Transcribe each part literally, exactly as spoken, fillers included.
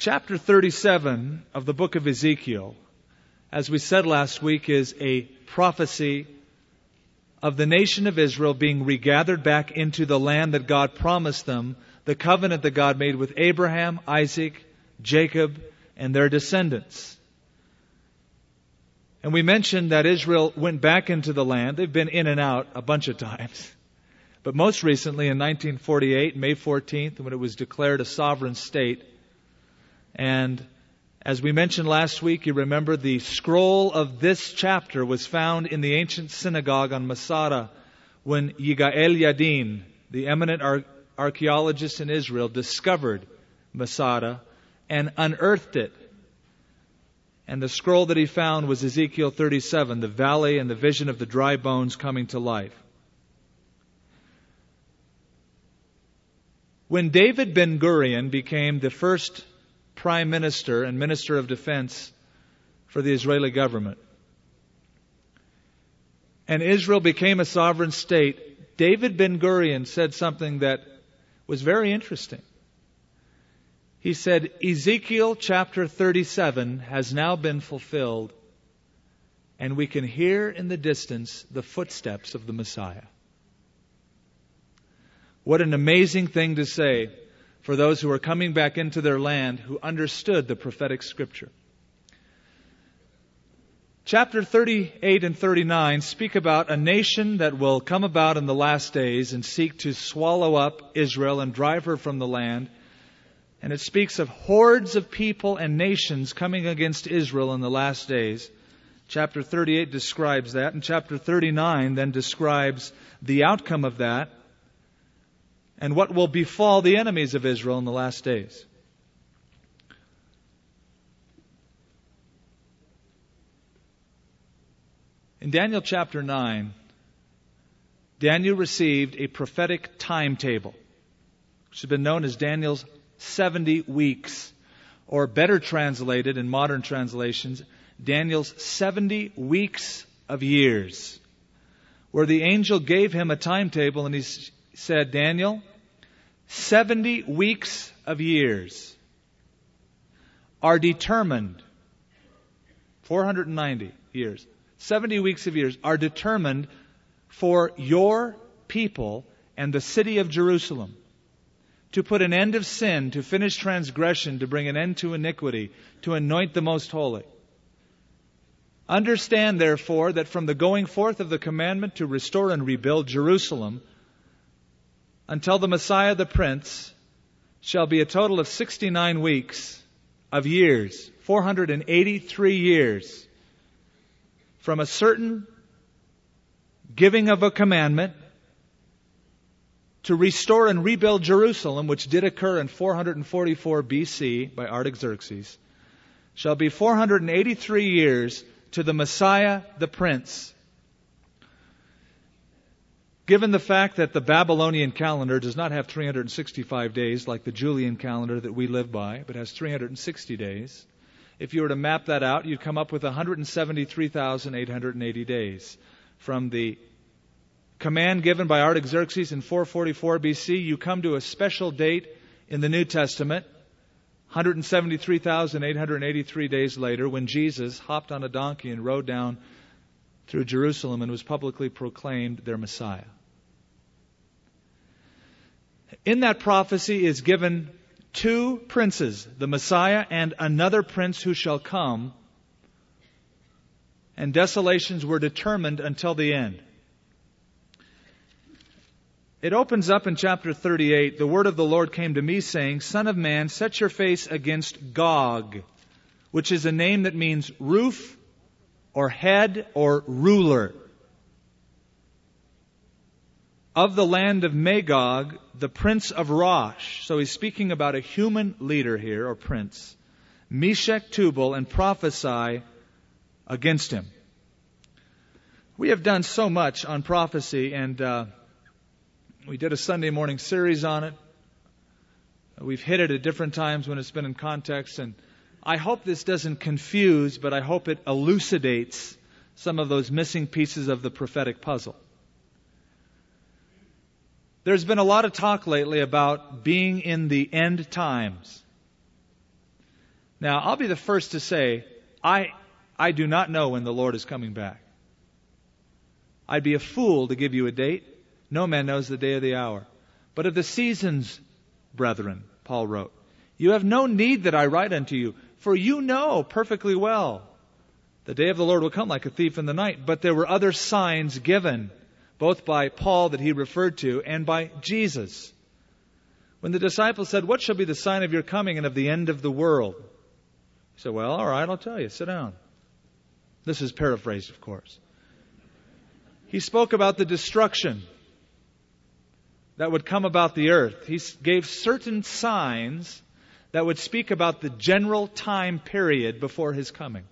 Chapter thirty-seven of the book of Ezekiel, as we said last week, is a prophecy of the nation of Israel being regathered back into the land that God promised them, the covenant that God made with Abraham, Isaac, Jacob, and their descendants. And we mentioned that Israel went back into the land. They've been in and out a bunch of times. But most recently in nineteen forty-eight, May fourteenth, when it was declared a sovereign state. And as we mentioned last week, you remember the scroll of this chapter was found in the ancient synagogue on Masada when Yigael Yadin, the eminent ar- archaeologist in Israel, discovered Masada and unearthed it. And the scroll that he found was Ezekiel thirty-seven, the valley and the vision of the dry bones coming to life. When David Ben-Gurion became the first Prime Minister and Minister of Defense for the Israeli government, and Israel became a sovereign state, David Ben-Gurion said something that was very interesting. He said, Ezekiel chapter thirty-seven has now been fulfilled, and we can hear in the distance the footsteps of the Messiah. What an amazing thing to say for those who are coming back into their land who understood the prophetic scripture. Chapter thirty-eight and thirty-nine speak about a nation that will come about in the last days and seek to swallow up Israel and drive her from the land. And it speaks of hordes of people and nations coming against Israel in the last days. Chapter thirty-eight describes that, and chapter thirty-nine then describes the outcome of that and what will befall the enemies of Israel in the last days. In Daniel chapter nine, Daniel received a prophetic timetable, which has been known as Daniel's seventy weeks, or better translated in modern translations, Daniel's seventy weeks of years, where the angel gave him a timetable and he said, Daniel, seventy weeks of years are determined, four hundred ninety years, seventy weeks of years are determined for your people and the city of Jerusalem, to put an end of sin, to finish transgression, to bring an end to iniquity, to anoint the most holy. Understand, therefore, that from the going forth of the commandment to restore and rebuild Jerusalem until the Messiah the Prince shall be a total of sixty-nine weeks of years, four hundred eighty-three years, from a certain giving of a commandment to restore and rebuild Jerusalem, which did occur in four hundred forty-four B C by Artaxerxes, shall be four hundred eighty-three years to the Messiah the Prince. Given the fact that the Babylonian calendar does not have three hundred sixty-five days like the Julian calendar that we live by, but has three hundred sixty days, if you were to map that out, you'd come up with one hundred seventy-three thousand eight hundred eighty days. From the command given by Artaxerxes in four forty-four B C, you come to a special date in the New Testament, one hundred seventy-three thousand eight hundred eighty-three days later, when Jesus hopped on a donkey and rode down through Jerusalem and was publicly proclaimed their Messiah. In that prophecy is given two princes, the Messiah and another prince who shall come, and desolations were determined until the end. It opens up in chapter thirty-eight, the word of the Lord came to me saying, Son of man, set your face against Gog, which is a name that means roof or head or ruler, of the land of Magog, the prince of Rosh. So he's speaking about a human leader here, or prince, Meshech, Tubal, and prophesy against him. We have done so much on prophecy, and uh, we did a Sunday morning series on it. We've hit it at different times when it's been in context, and I hope this doesn't confuse, but I hope it elucidates some of those missing pieces of the prophetic puzzle. There's been a lot of talk lately about being in the end times. Now, I'll be the first to say, I, I do not know when the Lord is coming back. I'd be a fool to give you a date. No man knows the day or the hour. But of the seasons, brethren, Paul wrote, you have no need that I write unto you, for you know perfectly well the day of the Lord will come like a thief in the night. But there were other signs given, both by Paul that he referred to and by Jesus. When the disciples said, what shall be the sign of your coming and of the end of the world? He said, well, all right, I'll tell you. Sit down. This is paraphrased, of course. He spoke about the destruction that would come about the earth. He gave certain signs that would speak about the general time period before His coming.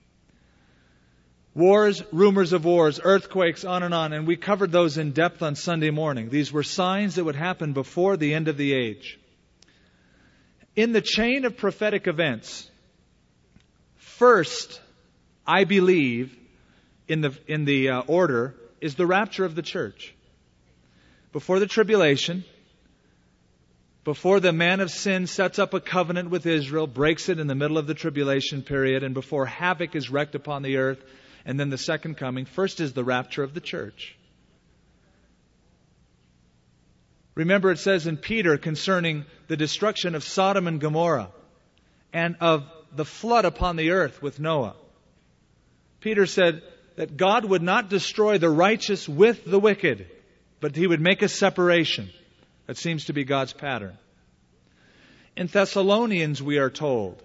Wars, rumors of wars, earthquakes, on and on. And we covered those in depth on Sunday morning. These were signs that would happen before the end of the age. In the chain of prophetic events, first, I believe, in the, in the uh, order, is the rapture of the church. Before the tribulation, before the man of sin sets up a covenant with Israel, breaks it in the middle of the tribulation period, and before havoc is wreaked upon the earth, and then the second coming, first is the rapture of the church. Remember, it says in Peter concerning the destruction of Sodom and Gomorrah and of the flood upon the earth with Noah. Peter said that God would not destroy the righteous with the wicked, but He would make a separation. That seems to be God's pattern. In Thessalonians, we are told,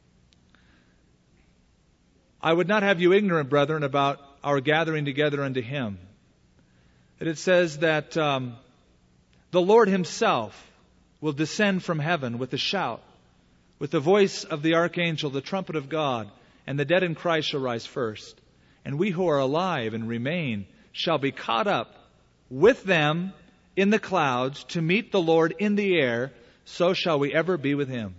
I would not have you ignorant, brethren, about our gathering together unto Him. That it says that um, the Lord Himself will descend from heaven with a shout, with the voice of the archangel, the trumpet of God, and the dead in Christ shall rise first. And we who are alive and remain shall be caught up with them in the clouds to meet the Lord in the air, so shall we ever be with Him.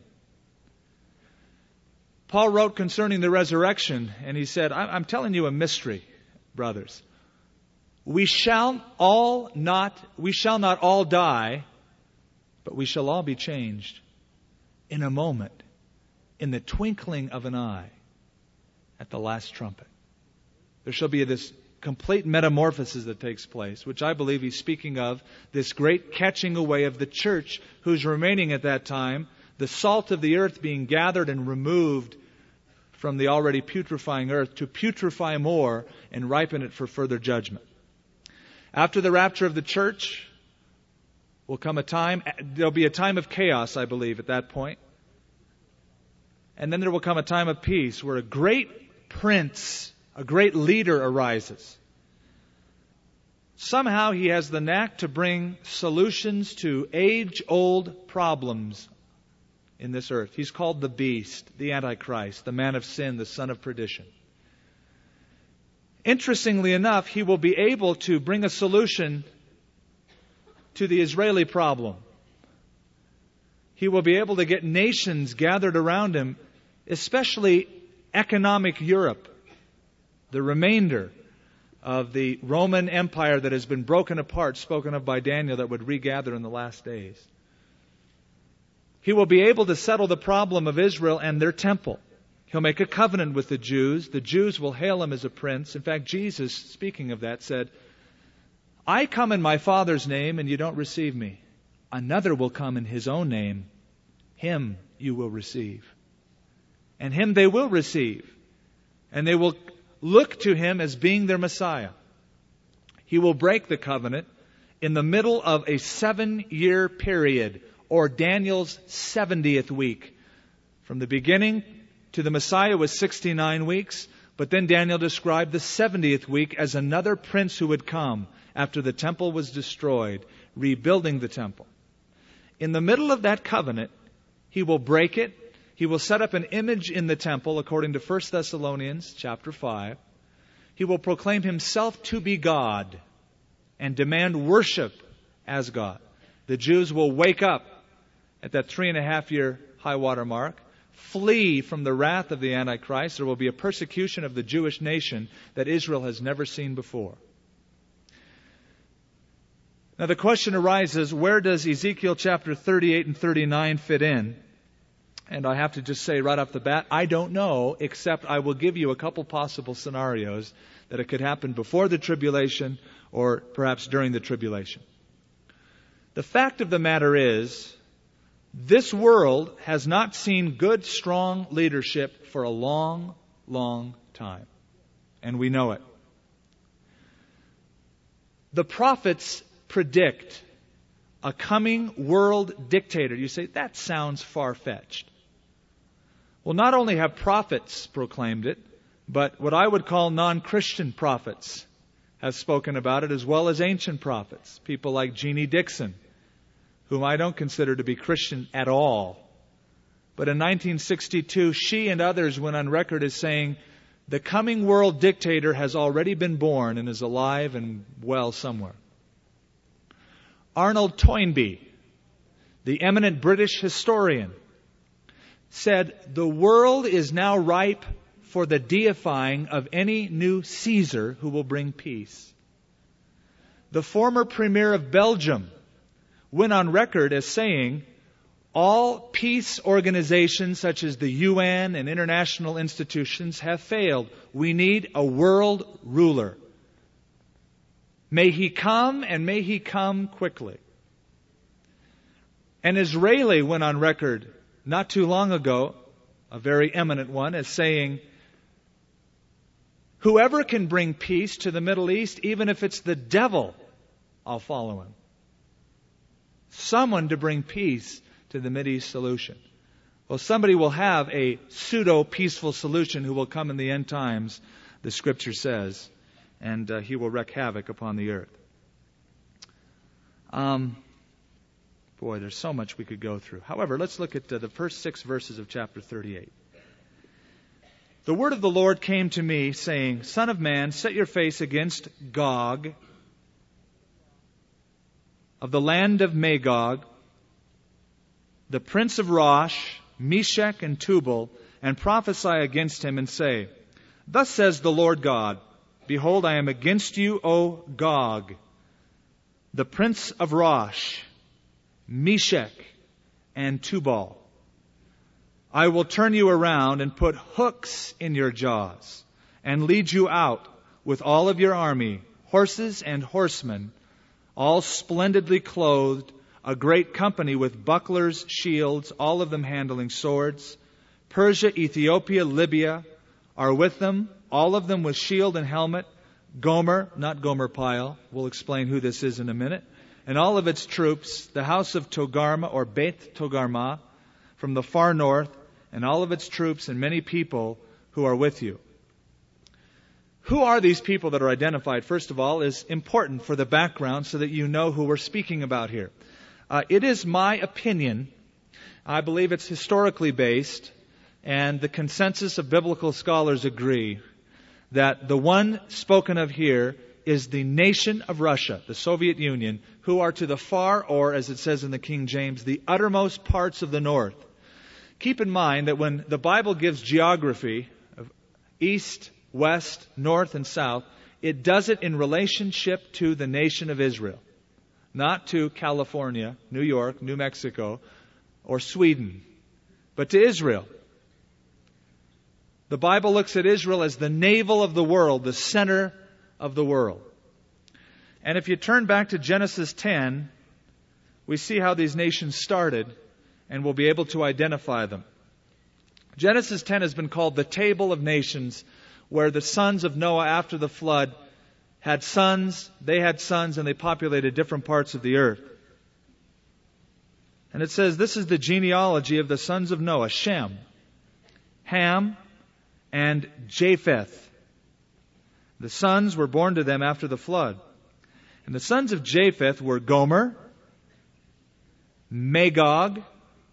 Paul wrote concerning the resurrection, and he said, I'm telling you a mystery, brothers. We shall all not, we shall not all die, but we shall all be changed in a moment, in the twinkling of an eye, at the last trumpet. There shall be this complete metamorphosis that takes place, which I believe he's speaking of, this great catching away of the church who's remaining at that time, the salt of the earth being gathered and removed from the already putrefying earth to putrefy more and ripen it for further judgment. After the rapture of the church will come a time, there'll be a time of chaos, I believe, at that point. And then there will come a time of peace where a great prince, a great leader arises. Somehow he has the knack to bring solutions to age-old problems in this earth. He's called the beast, the Antichrist, the man of sin, the son of perdition. Interestingly enough, he will be able to bring a solution to the Israeli problem. He will be able to get nations gathered around him, especially economic Europe, the remainder of the Roman Empire that has been broken apart, spoken of by Daniel, that would regather in the last days. He will be able to settle the problem of Israel and their temple. He'll make a covenant with the Jews. The Jews will hail Him as a prince. In fact, Jesus, speaking of that, said, I come in my Father's name and you don't receive me. Another will come in His own name. Him you will receive. And Him they will receive. And they will look to Him as being their Messiah. He will break the covenant in the middle of a seven-year period, or Daniel's seventieth week. From the beginning to the Messiah was sixty-nine weeks, but then Daniel described the seventieth week as another prince who would come after the temple was destroyed, rebuilding the temple. In the middle of that covenant, He will break it. He will set up an image in the temple, according to First Thessalonians chapter five. He will proclaim Himself to be God and demand worship as God. The Jews will wake up at that three and a half year high water mark, flee from the wrath of the Antichrist. There will be a persecution of the Jewish nation that Israel has never seen before. Now the question arises, where does Ezekiel chapter thirty-eight and thirty-nine fit in? And I have to just say right off the bat, I don't know, except I will give you a couple possible scenarios that it could happen before the tribulation or perhaps during the tribulation. The fact of the matter is, this world has not seen good, strong leadership for a long, long time. And we know it. The prophets predict a coming world dictator. You say, that sounds far-fetched. Well, not only have prophets proclaimed it, but what I would call non-Christian prophets have spoken about it, as well as ancient prophets. People like Jeannie Dixon, whom I don't consider to be Christian at all. But in nineteen sixty-two, she and others went on record as saying, the coming world dictator has already been born and is alive and well somewhere. Arnold Toynbee, the eminent British historian, said, the world is now ripe for the deifying of any new Caesar who will bring peace. The former Premier of Belgium went on record as saying, all peace organizations such as the U N and international institutions have failed. We need a world ruler. May he come, and may he come quickly. An Israeli went on record not too long ago, a very eminent one, as saying, whoever can bring peace to the Middle East, even if it's the devil, I'll follow him. Someone to bring peace to the Mideast solution. Well, somebody will have a pseudo-peaceful solution who will come in the end times, the Scripture says, and uh, he will wreak havoc upon the earth. Um, boy, there's so much we could go through. However, let's look at uh, the first six verses of chapter thirty-eight. The word of the Lord came to me, saying, Son of man, set your face against Gog, of the land of Magog, the prince of Rosh, Meshech and Tubal, and prophesy against him, and say, Thus says the Lord God, Behold, I am against you, O Gog, the prince of Rosh, Meshech and Tubal. I will turn you around and put hooks in your jaws, and lead you out with all of your army, horses and horsemen, all splendidly clothed, a great company with bucklers, shields, all of them handling swords. Persia, Ethiopia, Libya are with them, all of them with shield and helmet. Gomer, not Gomer Pyle, we'll explain who this is in a minute, and all of its troops, the house of Togarma or Beth Togarma from the far north, and all of its troops and many people who are with you. Who are these people that are identified, first of all, is important for the background so that you know who we're speaking about here. Uh, it is my opinion, I believe it's historically based, and the consensus of biblical scholars agree, that the one spoken of here is the nation of Russia, the Soviet Union, who are to the far, or as it says in the King James, the uttermost parts of the north. Keep in mind that when the Bible gives geography of east, west, north, and south, it does it in relationship to the nation of Israel. Not to California, New York, New Mexico, or Sweden, but to Israel. The Bible looks at Israel as the navel of the world, the center of the world. And if you turn back to Genesis ten, we see how these nations started, and we'll be able to identify them. Genesis ten has been called the Table of Nations, where the sons of Noah after the flood had sons, they had sons, and they populated different parts of the earth. And it says, this is the genealogy of the sons of Noah, Shem, Ham, and Japheth. The sons were born to them after the flood. And the sons of Japheth were Gomer, Magog,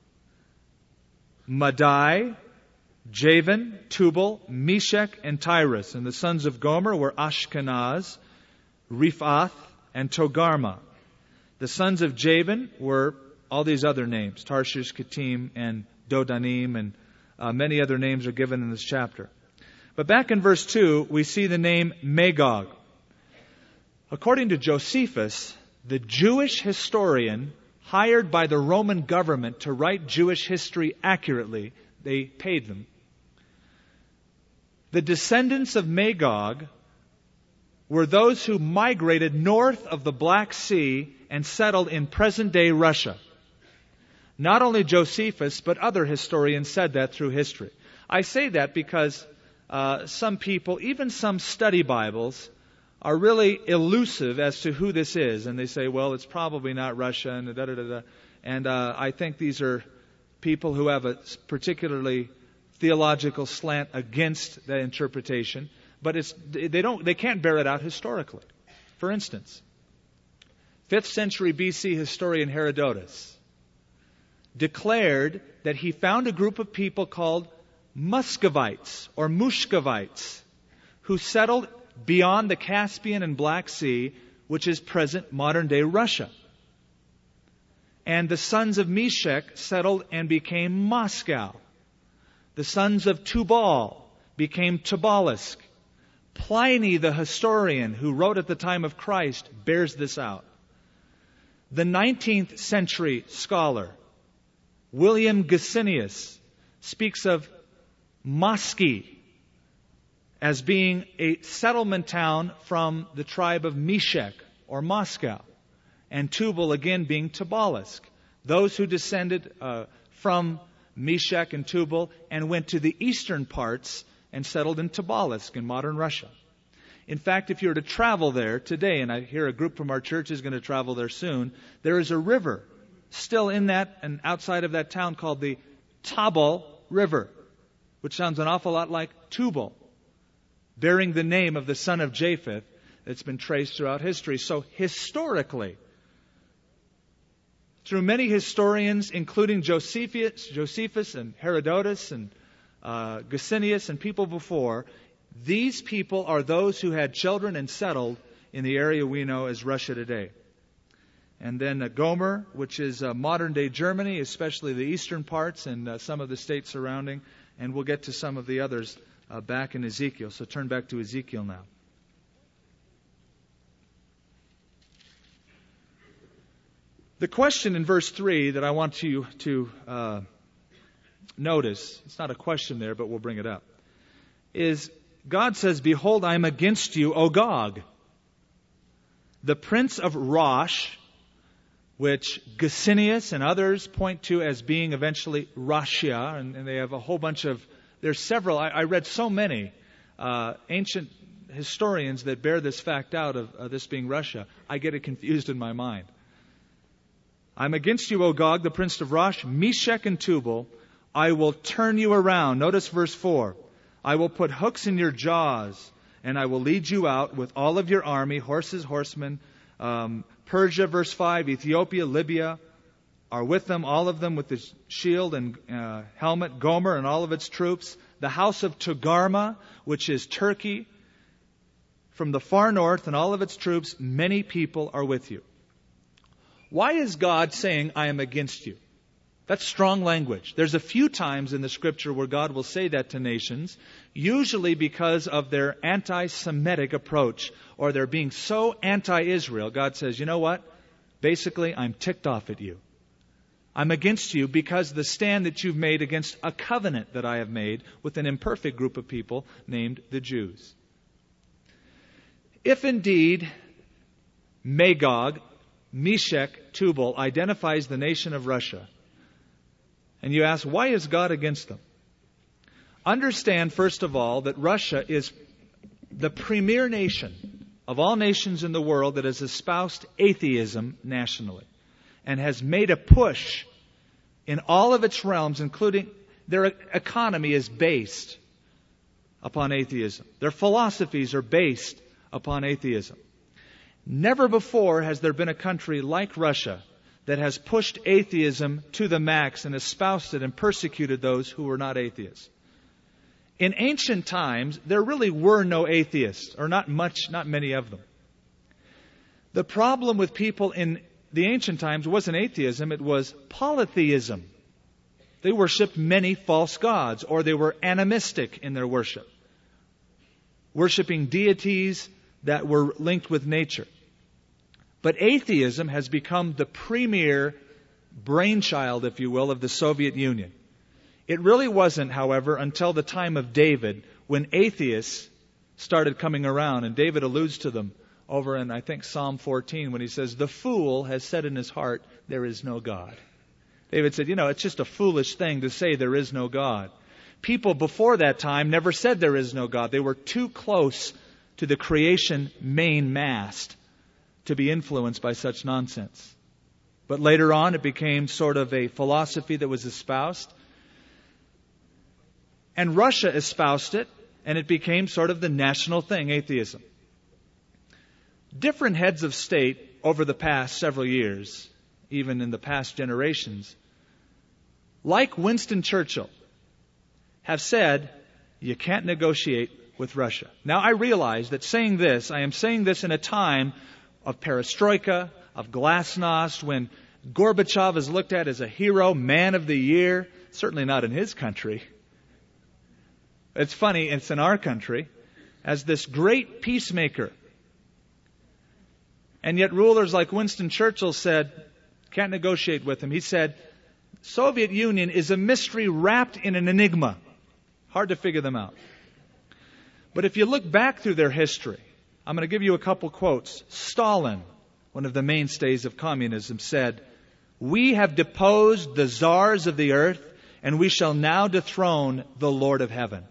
Madai, Javan, Tubal, Meshech, and Tyrus. And the sons of Gomer were Ashkenaz, Riphath, and Togarma. The sons of Javan were all these other names, Tarshish, Kittim, and Dodanim, and uh, many other names are given in this chapter. But back in verse two, we see the name Magog. According to Josephus, the Jewish historian hired by the Roman government to write Jewish history accurately. They paid them. The descendants of Magog were those who migrated north of the Black Sea and settled in present-day Russia. Not only Josephus, but other historians said that through history. I say that because uh, some people, even some study Bibles, are really elusive as to who this is. And they say, well, it's probably not Russia, and da da da da. And uh, I think these are people who have a particularly theological slant against that interpretation. But it's they don't they can't bear it out historically. For instance, fifth century B C historian Herodotus declared that he found a group of people called Muscovites or Mushkovites who settled beyond the Caspian and Black Sea, which is present modern-day Russia. And the sons of Meshech settled and became Moscow. The sons of Tubal became Tubalisk. Pliny, the historian who wrote at the time of Christ, bears this out. The nineteenth century scholar, William Gesenius, speaks of Mosky as being a settlement town from the tribe of Meshech or Moscow, and Tubal again being Tubalisk. Those who descended uh, from Meshech and Tubal and went to the eastern parts and settled in Tubalisk in modern Russia. In fact, if you were to travel there today, and I hear a group from our church is going to travel there soon, there is a river still in that and outside of that town called the Tabal River, which sounds an awful lot like Tubal, bearing the name of the son of Japheth that's been traced throughout history. So historically, through many historians, including Josephus, Josephus and Herodotus and uh, Gesenius and people before, these people are those who had children and settled in the area we know as Russia today. And then uh, Gomer, which is uh, modern-day Germany, especially the eastern parts and uh, some of the states surrounding. And we'll get to some of the others uh, back in Ezekiel. So turn back to Ezekiel now. The question in verse three that I want you to uh, notice, it's not a question there, but we'll bring it up, is God says, "Behold, I am against you, O Gog, the prince of Rosh," which Gesenius and others point to as being eventually Russia, and, and they have a whole bunch of, there's several, I, I read so many uh, ancient historians that bear this fact out of uh, this being Russia. I get it confused in my mind. "I'm against you, O Gog, the prince of Rosh, Meshech and Tubal. I will turn you around." Notice verse four. "I will put hooks in your jaws, and I will lead you out with all of your army, horses, horsemen." Um, Persia, verse five, Ethiopia, Libya are with them, all of them with the shield and uh, helmet. Gomer and all of its troops. The house of Togarmah, which is Turkey, from the far north and all of its troops, many people are with you. Why is God saying, "I am against you"? That's strong language. There's a few times in the Scripture where God will say that to nations, usually because of their anti-Semitic approach or their being so anti-Israel. God says, you know what? Basically, I'm ticked off at you. I'm against you because the stand that you've made against a covenant that I have made with an imperfect group of people named the Jews. If indeed Magog, Meshech, Tubal identifies the nation of Russia, and you ask, why is God against them? Understand, first of all, that Russia is the premier nation of all nations in the world that has espoused atheism nationally and has made a push in all of its realms, including their economy is based upon atheism. Their philosophies are based upon atheism. Never before has there been a country like Russia that has pushed atheism to the max and espoused it and persecuted those who were not atheists. In ancient times, there really were no atheists, or not much, not many of them. The problem with people in the ancient times wasn't atheism, it was polytheism. They worshipped many false gods, or they were animistic in their worship, worshipping deities that were linked with nature. But atheism has become the premier brainchild, if you will, of the Soviet Union. It really wasn't, however, until the time of David when atheists started coming around, and David alludes to them over in, I think, Psalm fourteen when he says, "The fool has said in his heart, there is no God." David said, you know, it's just a foolish thing to say there is no God. People before that time never said there is no God. They were too close to the creation main mast to be influenced by such nonsense. But later on, it became sort of a philosophy that was espoused. And Russia espoused it, and it became sort of the national thing, atheism. Different heads of state over the past several years, even in the past generations, like Winston Churchill, have said, you can't negotiate with Russia. Now, I realize that saying this, I am saying this in a time of perestroika, of glasnost, when Gorbachev is looked at as a hero, man of the year, certainly not in his country. It's funny, it's in our country, as this great peacemaker. And yet rulers like Winston Churchill said, can't negotiate with him. He said, Soviet Union is a mystery wrapped in an enigma. Hard to figure them out. But if you look back through their history, I'm going to give you a couple quotes. Stalin, one of the mainstays of communism, said, "We have deposed the czars of the earth, and we shall now dethrone the Lord of heaven."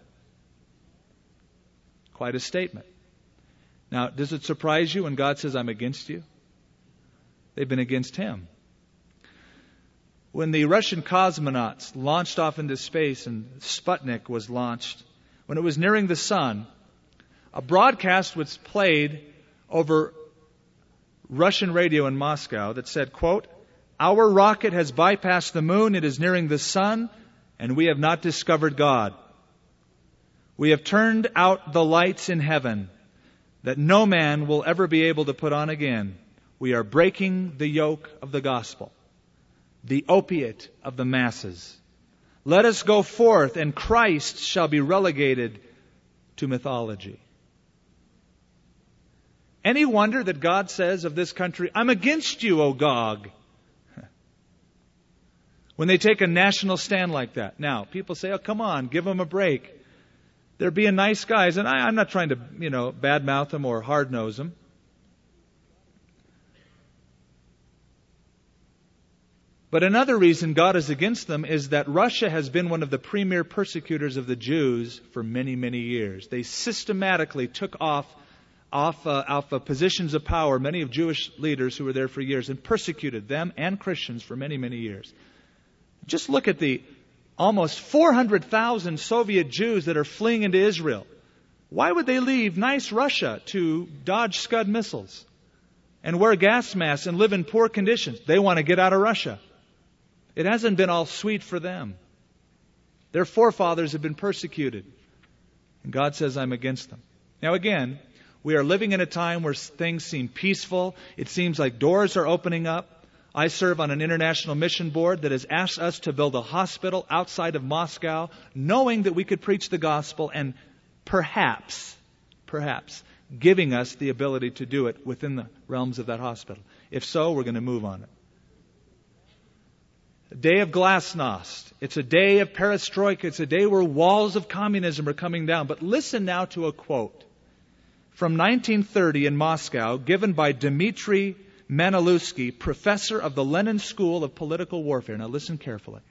Quite a statement. Now, does it surprise you when God says, I'm against you? They've been against Him. When the Russian cosmonauts launched off into space and Sputnik was launched, when it was nearing the sun, a broadcast was played over Russian radio in Moscow that said, quote, "Our rocket has bypassed the moon, it is nearing the sun, and we have not discovered God. We have turned out the lights in heaven that no man will ever be able to put on again. We are breaking the yoke of the gospel, the opiate of the masses. Let us go forth, and Christ shall be relegated to mythology." Any wonder that God says of this country, I'm against you, O Gog, when they take a national stand like that? Now, people say, oh, come on, give them a break. They're being nice guys, and I, I'm not trying to, you know, badmouth them or hard-nose them. But another reason God is against them is that Russia has been one of the premier persecutors of the Jews for many, many years. They systematically took off off, uh, off uh, positions of power many of Jewish leaders who were there for years and persecuted them and Christians for many, many years. Just look at the almost four hundred thousand Soviet Jews that are fleeing into Israel. Why would they leave nice Russia to dodge Scud missiles and wear gas masks and live in poor conditions? They want to get out of Russia. It hasn't been all sweet for them. Their forefathers have been persecuted. And God says, I'm against them. Now again, we are living in a time where things seem peaceful. It seems like doors are opening up. I serve on an international mission board that has asked us to build a hospital outside of Moscow, knowing that we could preach the gospel and perhaps, perhaps, giving us the ability to do it within the realms of that hospital. If so, we're going to move on it. A day of glasnost. It's a day of perestroika. It's a day where walls of communism are coming down. But listen now to a quote from nineteen thirty in Moscow, given by Dmitry Manilovsky, professor of the Lenin School of Political Warfare. Now listen carefully.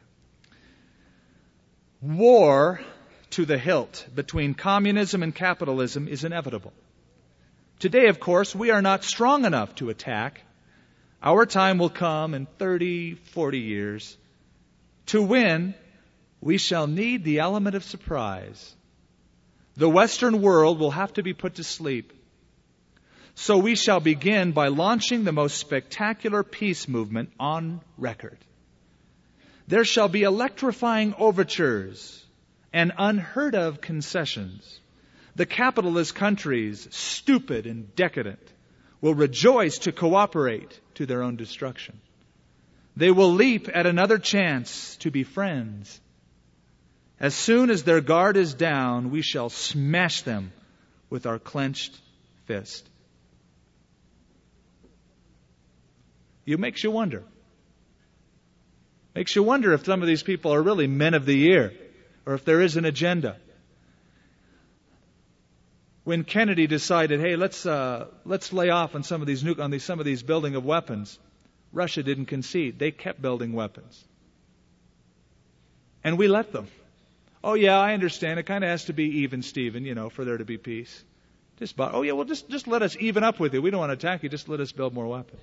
War to the hilt between communism and capitalism is inevitable. Today, of course, we are not strong enough to attack. Our time will come in thirty, forty years. To win, we shall need the element of surprise. The Western world will have to be put to sleep. So we shall begin by launching the most spectacular peace movement on record. There shall be electrifying overtures and unheard of concessions. The capitalist countries, stupid and decadent, will rejoice to cooperate to their own destruction. They will leap at another chance to be friends. As soon as their guard is down, we shall smash them with our clenched fist. It makes you wonder. Makes you wonder if some of these people are really men of the year, or if there is an agenda. When Kennedy decided, hey, let's uh, let's lay off on some of these nu- on these, some of these building of weapons, Russia didn't concede. They kept building weapons, and we let them. Oh yeah, I understand. It kind of has to be even, Stephen, you know, for there to be peace. Just about, oh yeah, well just just let us even up with you. We don't want to attack you. Just let us build more weapons.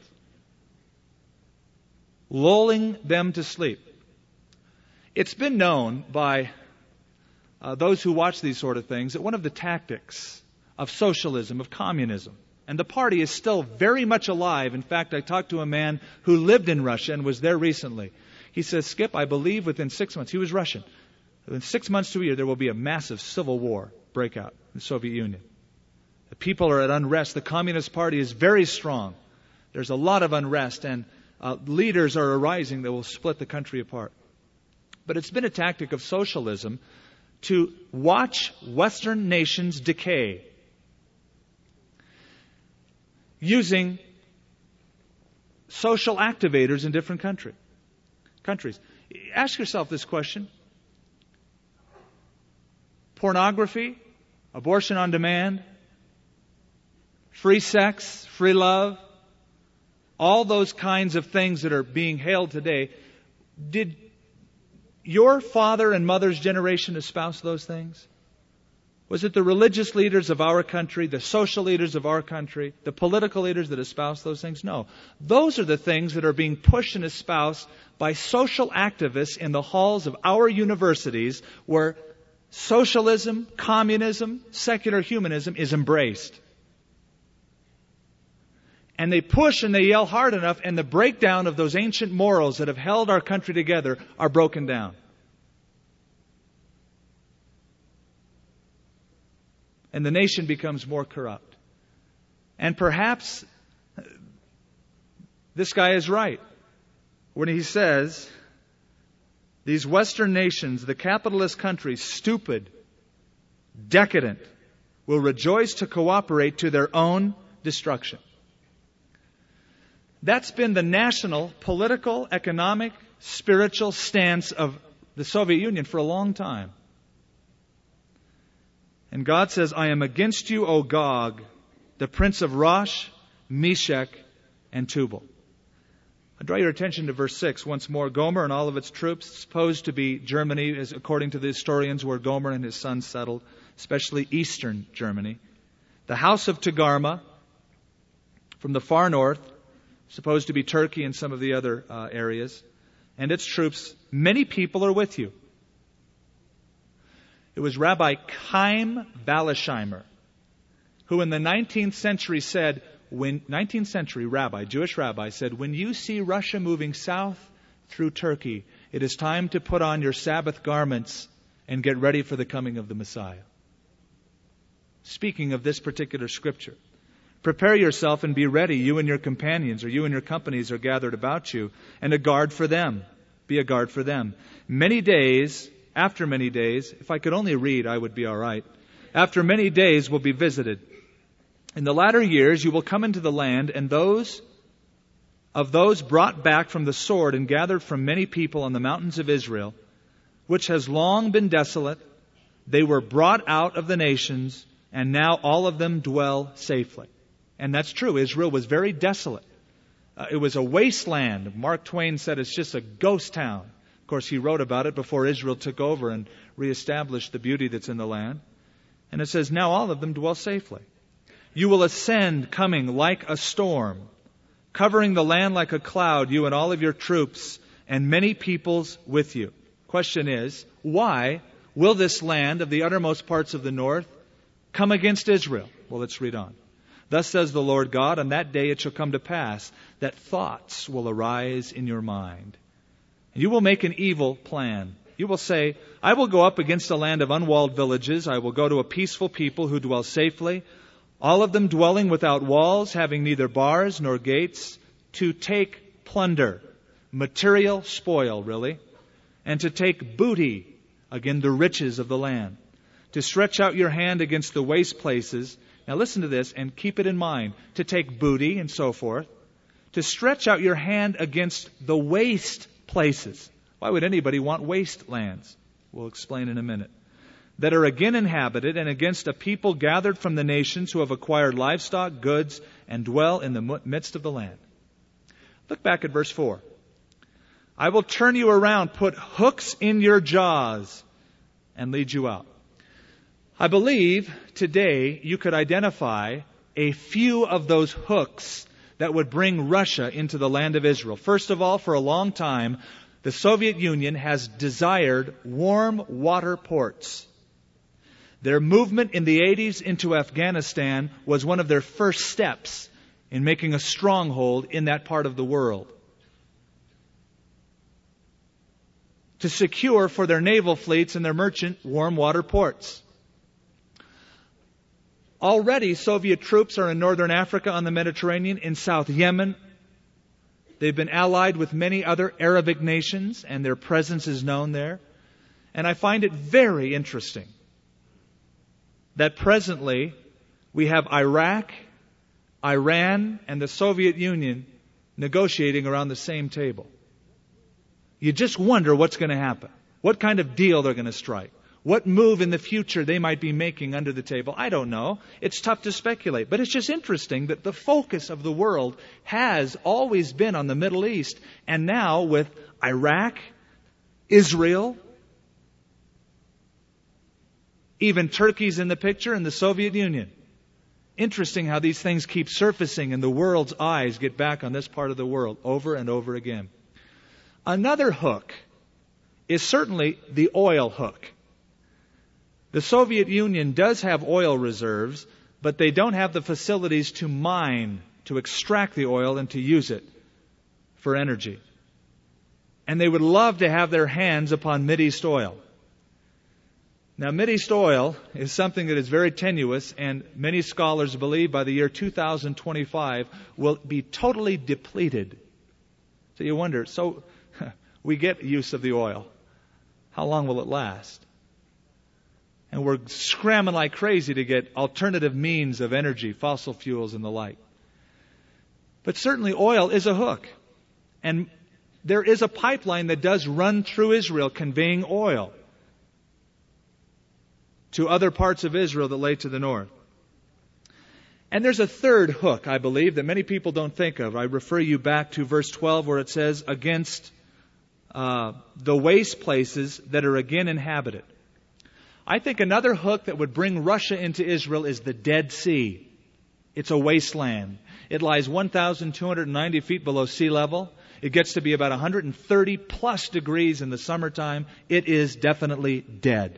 Lulling them to sleep. It's been known by uh, those who watch these sort of things that one of the tactics of socialism, of communism, and the party is still very much alive. In fact, I talked to a man who lived in Russia and was there recently. He says, Skip, I believe within six months, he was Russian, within six months to a year, there will be a massive civil war breakout in the Soviet Union. The people are at unrest. The Communist Party is very strong. There's a lot of unrest, and uh, leaders are arising that will split the country apart. But it's been a tactic of socialism to watch Western nations decay using social activators in different country, countries. Ask yourself this question. Pornography, abortion on demand, free sex, free love, all those kinds of things that are being hailed today, did your father and mother's generation espouse those things? Was it the religious leaders of our country, the social leaders of our country, the political leaders that espoused those things? No. Those are the things that are being pushed and espoused by social activists in the halls of our universities where socialism, communism, secular humanism is embraced. And they push and they yell hard enough, and the breakdown of those ancient morals that have held our country together are broken down. And the nation becomes more corrupt. And perhaps this guy is right when he says these Western nations, the capitalist countries, stupid, decadent, will rejoice to cooperate to their own destruction. That's been the national, political, economic, spiritual stance of the Soviet Union for a long time. And God says, I am against you, O Gog, the prince of Rosh, Meshech, and Tubal. I draw your attention to verse six once more. Gomer and all of its troops, supposed to be Germany, as according to the historians, where Gomer and his sons settled, especially eastern Germany. The house of Togarmah, from the far north, supposed to be Turkey and some of the other uh, areas, and its troops, many people are with you. It was Rabbi Chaim Balasheimer, who in the nineteenth century said, when nineteenth century rabbi, Jewish rabbi, said, when you see Russia moving south through Turkey, it is time to put on your Sabbath garments and get ready for the coming of the Messiah. Speaking of this particular scripture, prepare yourself and be ready, you and your companions, or you and your companies are gathered about you, and a guard for them. Be a guard for them. Many days, after many days, if I could only read, I would be all right. After many days will be visited. In the latter years you will come into the land, and those of those brought back from the sword and gathered from many people on the mountains of Israel, which has long been desolate, they were brought out of the nations, and now all of them dwell safely. And that's true. Israel was very desolate. Uh, it was a wasteland. Mark Twain said it's just a ghost town. Of course, he wrote about it before Israel took over and reestablished the beauty that's in the land. And it says, now all of them dwell safely. You will ascend coming like a storm, covering the land like a cloud, you and all of your troops, and many peoples with you. Question is, why will this land of the uttermost parts of the north come against Israel? Well, let's read on. Thus says the Lord God, on that day it shall come to pass that thoughts will arise in your mind. And you will make an evil plan. You will say, I will go up against a land of unwalled villages. I will go to a peaceful people who dwell safely, all of them dwelling without walls, having neither bars nor gates, to take plunder, material spoil, really, and to take booty against the riches of the land, to stretch out your hand against the waste places. Now listen to this and keep it in mind. To take booty and so forth. To stretch out your hand against the waste places. Why would anybody want wastelands? We'll explain in a minute. That are again inhabited, and against a people gathered from the nations who have acquired livestock, goods, and dwell in the midst of the land. Look back at verse four. I will turn you around, put hooks in your jaws, and lead you out. I believe today you could identify a few of those hooks that would bring Russia into the land of Israel. First of all, for a long time, the Soviet Union has desired warm water ports. Their movement in the eighties into Afghanistan was one of their first steps in making a stronghold in that part of the world. To secure for their naval fleets and their merchant warm water ports. Already, Soviet troops are in northern Africa on the Mediterranean, in South Yemen. They've been allied with many other Arabic nations, and their presence is known there. And I find it very interesting that presently we have Iraq, Iran, and the Soviet Union negotiating around the same table. You just wonder what's going to happen. What kind of deal they're going to strike. What move in the future they might be making under the table. I don't know. It's tough to speculate. But it's just interesting that the focus of the world has always been on the Middle East. And now with Iraq, Israel, even Turkey's in the picture, and the Soviet Union. Interesting how these things keep surfacing and the world's eyes get back on this part of the world over and over again. Another hook is certainly the oil hook. The Soviet Union does have oil reserves, but they don't have the facilities to mine, to extract the oil and to use it for energy. And they would love to have their hands upon Mideast oil. Now, Mideast oil is something that is very tenuous, and many scholars believe by the year two thousand twenty-five will be totally depleted. So you wonder, so we get use of the oil. How long will it last? And we're scrambling like crazy to get alternative means of energy, fossil fuels and the like. But certainly oil is a hook. And there is a pipeline that does run through Israel conveying oil to other parts of Israel that lay to the north. And there's a third hook, I believe, that many people don't think of. I refer you back to verse twelve where it says, against uh, the waste places that are again inhabited. I think another hook that would bring Russia into Israel is the Dead Sea. It's a wasteland. It lies one thousand two hundred ninety feet below sea level. It gets to be about one hundred thirty plus degrees in the summertime. It is definitely dead.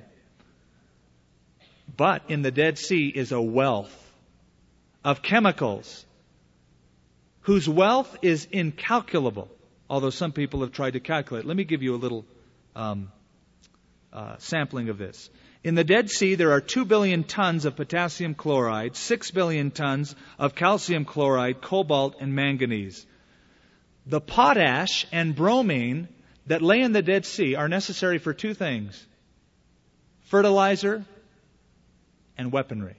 But in the Dead Sea is a wealth of chemicals whose wealth is incalculable, although some people have tried to calculate. Let me give you a little um, uh, sampling of this. In the Dead Sea, there are two billion tons of potassium chloride, six billion tons of calcium chloride, cobalt, and manganese. The potash and bromine that lay in the Dead Sea are necessary for two things: fertilizer and weaponry.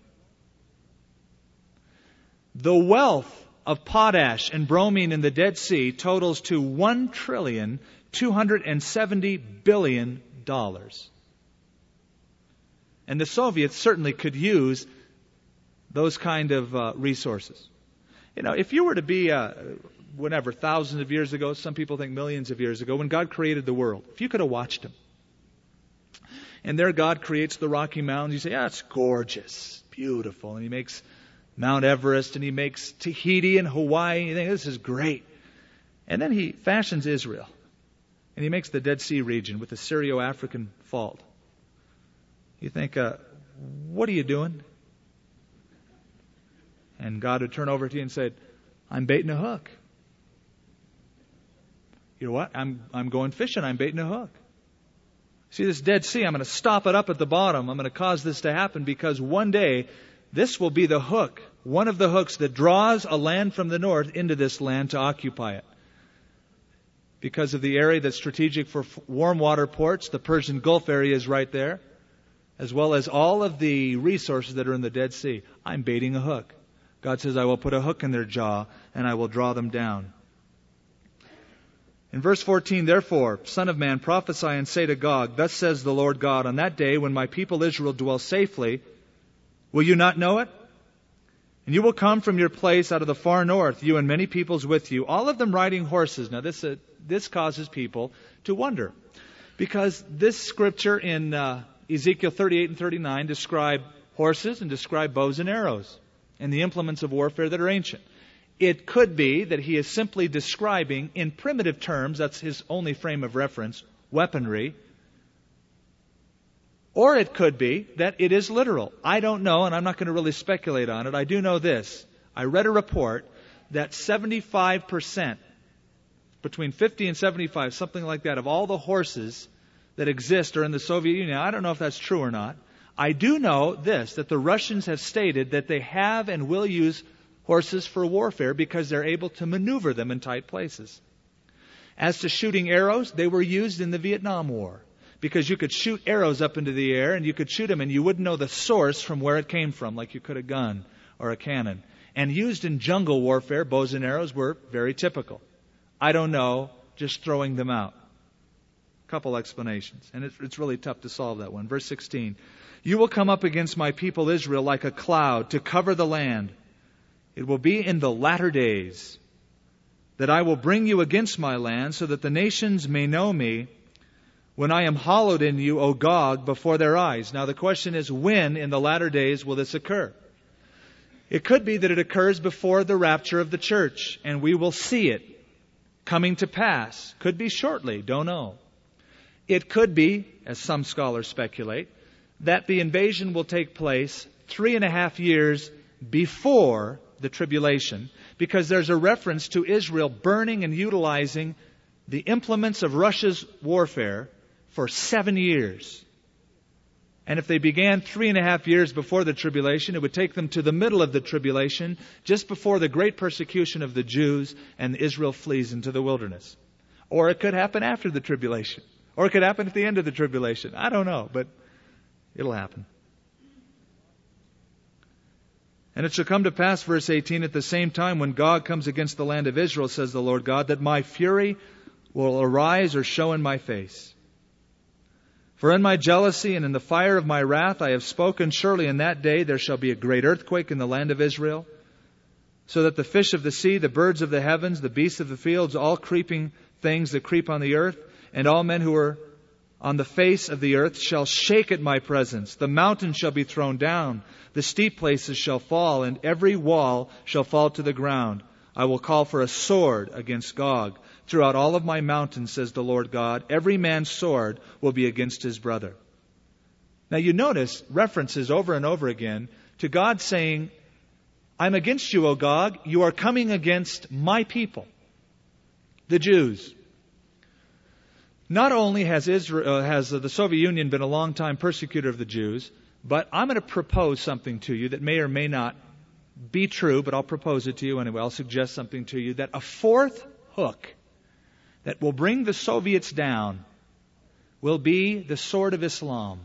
The wealth of potash and bromine in the Dead Sea totals to one trillion two hundred seventy billion dollars. And the Soviets certainly could use those kind of uh, resources. You know, if you were to be, uh, whatever, thousands of years ago, some people think millions of years ago, when God created the world, if you could have watched Him, and there God creates the Rocky Mountains, you say, yeah, it's gorgeous, beautiful. And He makes Mount Everest, and He makes Tahiti and Hawaii. You think, this is great. And then He fashions Israel. And He makes the Dead Sea region with the Syro-African fault. You think, uh, what are you doing? And God would turn over to you and say, I'm baiting a hook. You know what? I'm I'm going fishing. I'm baiting a hook. See this Dead Sea, I'm going to stop it up at the bottom. I'm going to cause this to happen because one day this will be the hook, one of the hooks that draws a land from the north into this land to occupy it. Because of the area that's strategic for warm water ports, the Persian Gulf area is right there, as well as all of the resources that are in the Dead Sea. I'm baiting a hook. God says, I will put a hook in their jaw and I will draw them down. In verse fourteen, therefore, Son of man, prophesy and say to Gog, thus says the Lord God, on that day when my people Israel dwell safely, will you not know it? And you will come from your place out of the far north, you and many peoples with you, all of them riding horses. Now this uh, this causes people to wonder, because this scripture in uh, Ezekiel thirty-eight and thirty-nine describe horses and describe bows and arrows and the implements of warfare that are ancient. It could be that he is simply describing, in primitive terms, that's his only frame of reference, weaponry. Or it could be that it is literal. I don't know, and I'm not going to really speculate on it. I do know this. I read a report that seventy-five percent, between fifty and seventy-five, something like that, of all the horses that exist are in the Soviet Union. I don't know if that's true or not. I do know this, that the Russians have stated that they have and will use horses for warfare because they're able to maneuver them in tight places. As to shooting arrows, they were used in the Vietnam War because you could shoot arrows up into the air and you could shoot them and you wouldn't know the source from where it came from, like you could a gun or a cannon. And used in jungle warfare, bows and arrows were very typical. I don't know, just throwing them out. A couple explanations. And it's, it's really tough to solve that one. Verse sixteen, you will come up against my people Israel like a cloud to cover the land. It will be in the latter days that I will bring you against my land so that the nations may know me when I am hallowed in you, O Gog, before their eyes. Now the question is, when in the latter days will this occur? It could be that it occurs before the rapture of the church, and we will see it coming to pass. Could be shortly, don't know. It could be, as some scholars speculate, that the invasion will take place three and a half years before the tribulation, because there's a reference to Israel burning and utilizing the implements of Russia's warfare for seven years. And if they began three and a half years before the tribulation, it would take them to the middle of the tribulation, just before the great persecution of the Jews, and Israel flees into the wilderness. Or it could happen after the tribulation. Or it could happen at the end of the tribulation. I don't know, but it'll happen. And it shall come to pass, verse eighteen, at the same time when Gog comes against the land of Israel, says the Lord God, that my fury will arise or show in my face. For in my jealousy and in the fire of my wrath I have spoken, surely in that day there shall be a great earthquake in the land of Israel, so that the fish of the sea, the birds of the heavens, the beasts of the fields, all creeping things that creep on the earth, and all men who are on the face of the earth shall shake at my presence. The mountains shall be thrown down, the steep places shall fall, and every wall shall fall to the ground. I will call for a sword against Gog. Throughout all of my mountains, says the Lord God, every man's sword will be against his brother. Now you notice references over and over again to God saying, I'm against you, O Gog. You are coming against my people, the Jews. Not only has Israel, uh, has the Soviet Union been a long-time persecutor of the Jews, but I'm going to propose something to you that may or may not be true, but I'll propose it to you anyway. I'll suggest something to you, that a fourth hook that will bring the Soviets down will be the sword of Islam.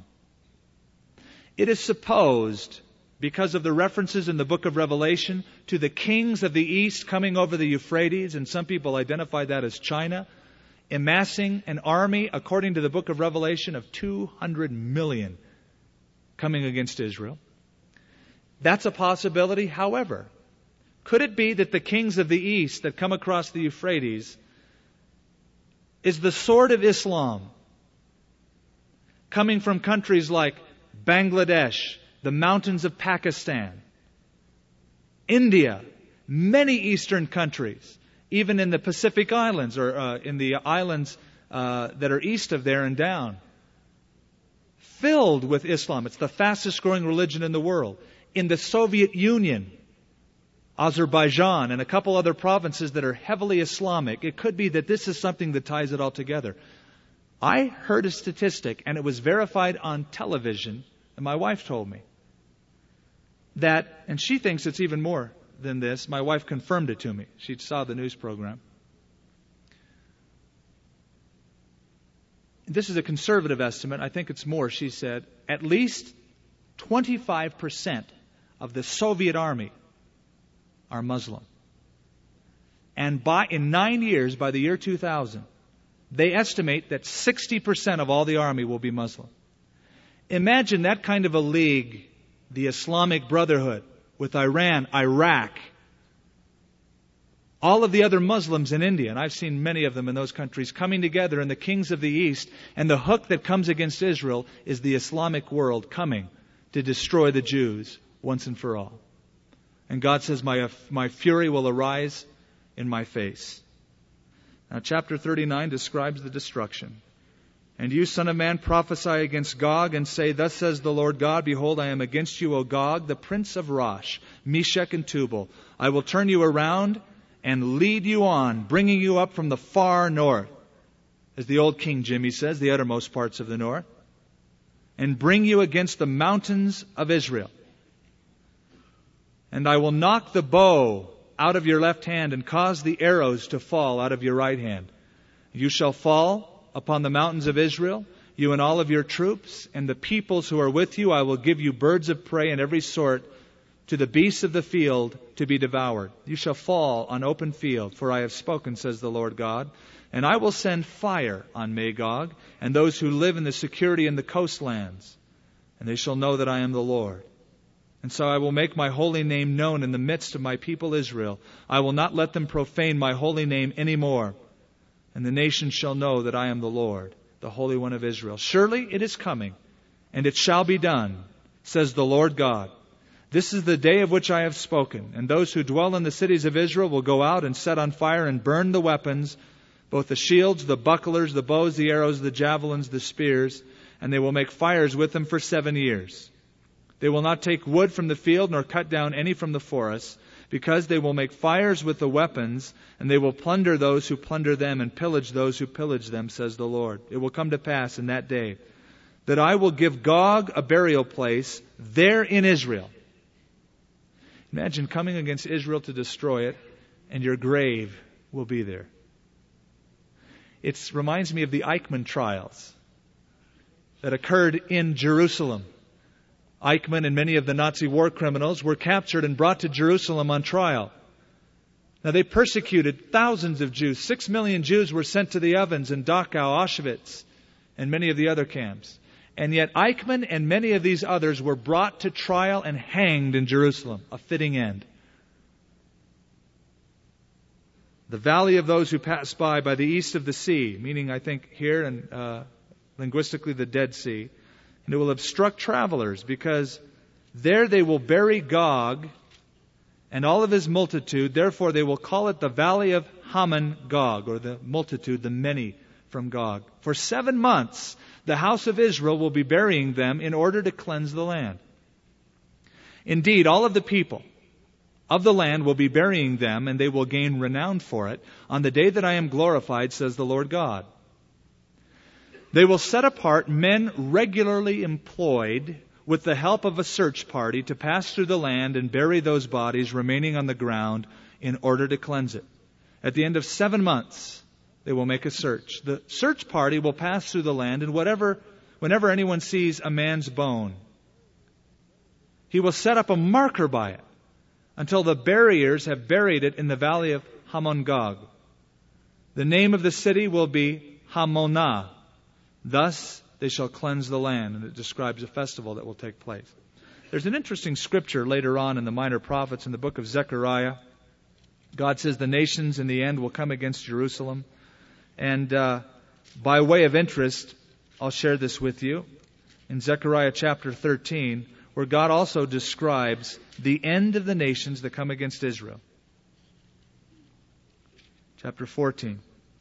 It is supposed, because of the references in the book of Revelation to the kings of the East coming over the Euphrates, and some people identify that as China, amassing an army, according to the book of Revelation, of two hundred million coming against Israel. That's a possibility. However, could it be that the kings of the East that come across the Euphrates is the sword of Islam coming from countries like Bangladesh, the mountains of Pakistan, India, many eastern countries, even in the Pacific Islands, or uh, in the islands uh, that are east of there and down, filled with Islam. It's the fastest growing religion in the world. In the Soviet Union, Azerbaijan, and a couple other provinces that are heavily Islamic, it could be that this is something that ties it all together. I heard a statistic, and it was verified on television, and my wife told me that, and she thinks it's even more than this. My wife confirmed it to me. She saw the news program. This is a conservative estimate. I think it's more. She said at least twenty-five percent of the Soviet army are Muslim. And by in nine years, by the year two thousand, They estimate that sixty percent of all the army will be Muslim. Imagine that kind of a league, the Islamic Brotherhood, with Iran, Iraq, all of the other Muslims in India, and I've seen many of them in those countries, coming together, and the kings of the East, and the hook that comes against Israel is the Islamic world coming to destroy the Jews once and for all. And God says, my, my fury will arise in my face. Now, chapter thirty-nine describes the destruction. And you, son of man, prophesy against Gog and say, thus says the Lord God, behold, I am against you, O Gog, the prince of Rosh, Meshech and Tubal. I will turn you around and lead you on, bringing you up from the far north, as the old King Jimmy says, the uttermost parts of the north, and bring you against the mountains of Israel. And I will knock the bow out of your left hand and cause the arrows to fall out of your right hand. You shall fall upon the mountains of Israel, you and all of your troops, and the peoples who are with you. I will give you birds of prey and every sort, to the beasts of the field to be devoured. You shall fall on open field, for I have spoken, says the Lord God. And I will send fire on Magog and those who live in the security in the coastlands, and they shall know that I am the Lord. And so I will make my holy name known in the midst of my people Israel. I will not let them profane my holy name any more. And the nations shall know that I am the Lord, the Holy One of Israel. Surely it is coming, and it shall be done, says the Lord God. This is the day of which I have spoken. And those who dwell in the cities of Israel will go out and set on fire and burn the weapons, both the shields, the bucklers, the bows, the arrows, the javelins, the spears, and they will make fires with them for seven years. They will not take wood from the field, nor cut down any from the forest, because they will make fires with the weapons, and they will plunder those who plunder them, and pillage those who pillage them, says the Lord. It will come to pass in that day that I will give Gog a burial place there in Israel. Imagine coming against Israel to destroy it, and your grave will be there. It reminds me of the Eichmann trials that occurred in Jerusalem. Eichmann and many of the Nazi war criminals were captured and brought to Jerusalem on trial. Now, they persecuted thousands of Jews. Six million Jews were sent to the ovens in Dachau, Auschwitz, and many of the other camps. And yet Eichmann and many of these others were brought to trial and hanged in Jerusalem, a fitting end. The valley of those who pass by, by the east of the sea, meaning I think here and uh, linguistically the Dead Sea, and it will obstruct travelers, because there they will bury Gog and all of his multitude. Therefore they will call it the valley of Hamon Gog, or the multitude, the many from Gog. For seven months the house of Israel will be burying them in order to cleanse the land. Indeed, all of the people of the land will be burying them, and they will gain renown for it on the day that I am glorified, says the Lord God. They will set apart men regularly employed with the help of a search party to pass through the land and bury those bodies remaining on the ground in order to cleanse it. At the end of seven months, they will make a search. The search party will pass through the land, and whatever, whenever anyone sees a man's bone, he will set up a marker by it until the buriers have buried it in the valley of Hamon Gog. The name of the city will be Hamonah. Thus they shall cleanse the land. And it describes a festival that will take place. There's an interesting scripture later on in the Minor Prophets in the book of Zechariah. God says the nations in the end will come against Jerusalem. And uh, by way of interest, I'll share this with you. In Zechariah chapter thirteen, where God also describes the end of the nations that come against Israel. Chapter fourteen.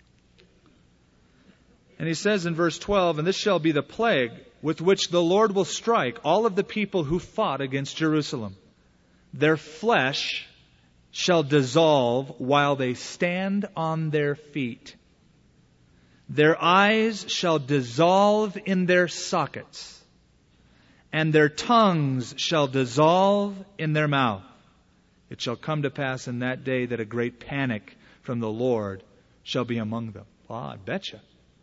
And he says in verse twelve, and this shall be the plague with which the Lord will strike all of the people who fought against Jerusalem. Their flesh shall dissolve while they stand on their feet. Their eyes shall dissolve in their sockets, and their tongues shall dissolve in their mouth. It shall come to pass in that day that a great panic from the Lord shall be among them. Ah, I betcha.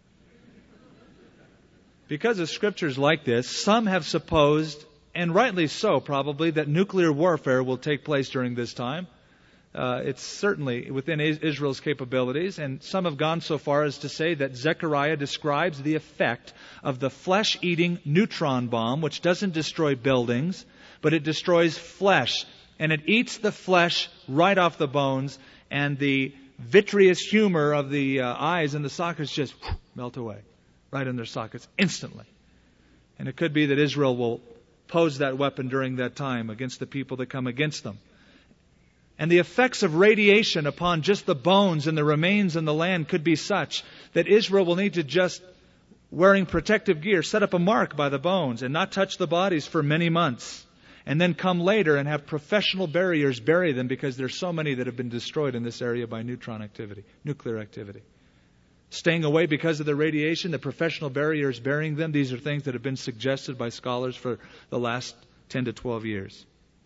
Because of scriptures like this, some have supposed, and rightly so probably, that nuclear warfare will take place during this time. Uh, it's certainly within Israel's capabilities, and some have gone so far as to say that Zechariah describes the effect of the flesh-eating neutron bomb, which doesn't destroy buildings, but it destroys flesh, and it eats the flesh right off the bones, and the vitreous humor of the uh, eyes and the sockets just whoosh, melt away, right in their sockets instantly. And it could be that Israel will pose that weapon during that time against the people that come against them. And the effects of radiation upon just the bones and the remains in the land could be such that Israel will need to just, wearing protective gear, set up a mark by the bones and not touch the bodies for many months. And then come later and have professional buriers bury them because there's so many that have been destroyed in this area by neutron activity, nuclear activity. Staying away because of the radiation, the professional buriers burying them, these are things that have been suggested by scholars for the last ten to twelve years.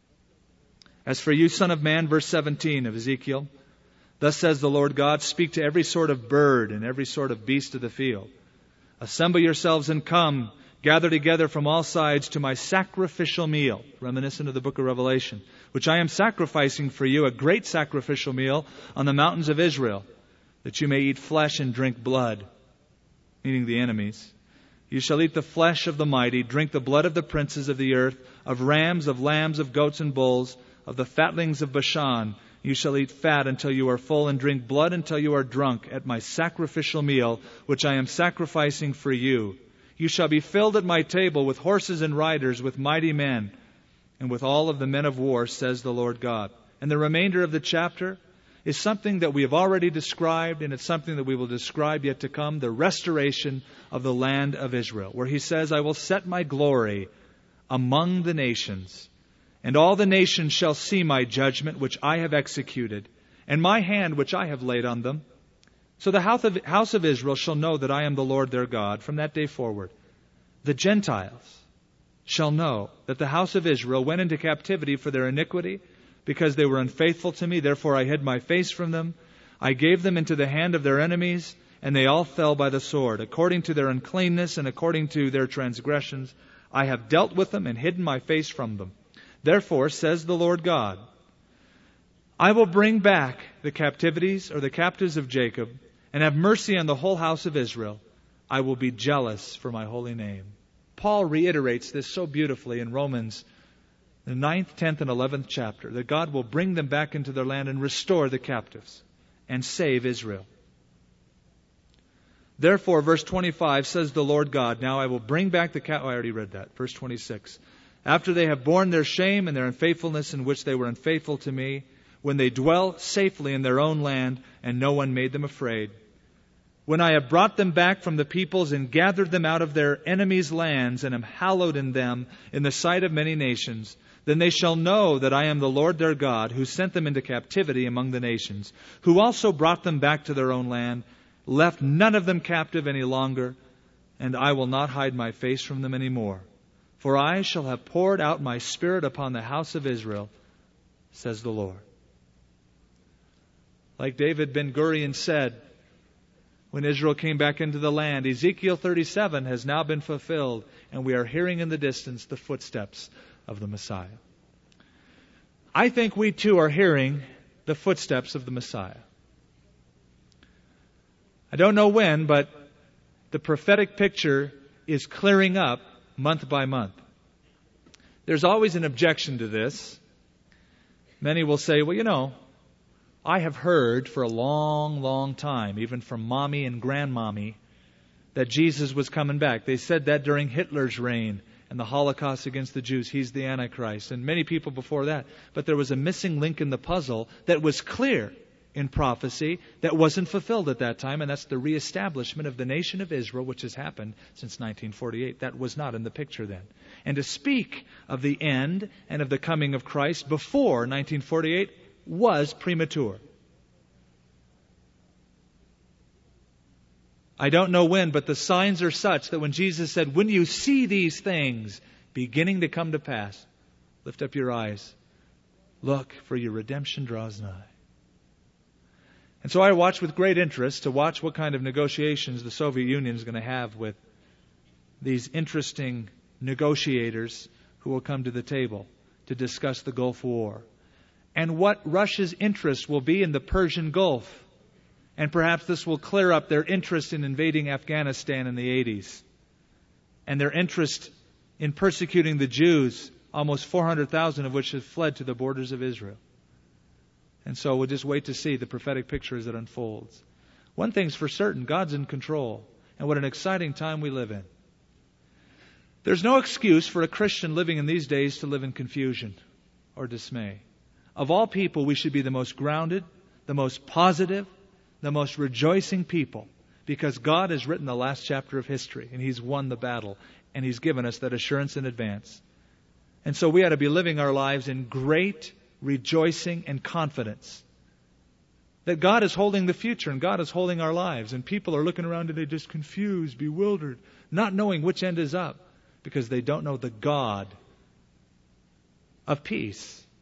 As for you, son of man, verse seventeen of Ezekiel, thus says the Lord God, speak to every sort of bird and every sort of beast of the field. Assemble yourselves and come, gather together from all sides to my sacrificial meal, reminiscent of the book of Revelation, which I am sacrificing for you, a great sacrificial meal on the mountains of Israel, that you may eat flesh and drink blood, meaning the enemies. You shall eat the flesh of the mighty, drink the blood of the princes of the earth, of rams, of lambs, of goats and bulls, of the fatlings of Bashan. You shall eat fat until you are full, and drink blood until you are drunk at my sacrificial meal, which I am sacrificing for you. You shall be filled at my table with horses and riders, with mighty men, and with all of the men of war, says the Lord God. And the remainder of the chapter is something that we have already described, and it's something that we will describe yet to come, the restoration of the land of Israel, where he says, I will set my glory among the nations, and all the nations shall see my judgment which I have executed, and my hand which I have laid on them. So the house of Israel shall know that I am the Lord their God from that day forward. The Gentiles shall know that the house of Israel went into captivity for their iniquity, because they were unfaithful to me. Therefore I hid my face from them. I gave them into the hand of their enemies, and they all fell by the sword. According to their uncleanness and according to their transgressions, I have dealt with them and hidden my face from them. Therefore, says the Lord God, I will bring back the captivities or the captives of Jacob and have mercy on the whole house of Israel. I will be jealous for my holy name. Paul reiterates this so beautifully in Romans, the ninth, tenth, and eleventh chapter, that God will bring them back into their land and restore the captives and save Israel. Therefore, verse twenty-five says the Lord God, now I will bring back the captives. Oh, I already read that. Verse twenty-six. After they have borne their shame and their unfaithfulness in which they were unfaithful to me, when they dwell safely in their own land and no one made them afraid, when I have brought them back from the peoples and gathered them out of their enemies' lands and am hallowed in them in the sight of many nations, then they shall know that I am the Lord their God, who sent them into captivity among the nations, who also brought them back to their own land, left none of them captive any longer, and I will not hide my face from them any more. For I shall have poured out my Spirit upon the house of Israel, says the Lord. Like David Ben-Gurion said, when Israel came back into the land, Ezekiel thirty-seven has now been fulfilled, and we are hearing in the distance the footsteps of the Messiah. I think we too are hearing the footsteps of the Messiah. I don't know when, but the prophetic picture is clearing up month by month. There's always an objection to this. Many will say, well, you know, I have heard for a long, long time, even from mommy and grandmommy, that Jesus was coming back. They said that during Hitler's reign and the Holocaust against the Jews. He's the Antichrist. And many people before that. But there was a missing link in the puzzle that was clear in prophecy that wasn't fulfilled at that time, and that's the reestablishment of the nation of Israel, which has happened since nineteen forty-eight. That was not in the picture then. And to speak of the end and of the coming of Christ before nineteen forty-eight was premature. I don't know when, but the signs are such that when Jesus said, when you see these things beginning to come to pass, lift up your eyes, look, for your redemption draws nigh. And so I watch with great interest to watch what kind of negotiations the Soviet Union is going to have with these interesting negotiators who will come to the table to discuss the Gulf War and what Russia's interest will be in the Persian Gulf. And perhaps this will clear up their interest in invading Afghanistan in the eighties. And their interest in persecuting the Jews, almost four hundred thousand of which have fled to the borders of Israel. And so we'll just wait to see the prophetic picture as it unfolds. One thing's for certain, God's in control. And what an exciting time we live in. There's no excuse for a Christian living in these days to live in confusion or dismay. Of all people, we should be the most grounded, the most positive, the most rejoicing people, because God has written the last chapter of history, and He's won the battle, and He's given us that assurance in advance. And so we ought to be living our lives in great rejoicing and confidence that God is holding the future and God is holding our lives. And people are looking around today just confused, bewildered, not knowing which end is up, because they don't know the God of peace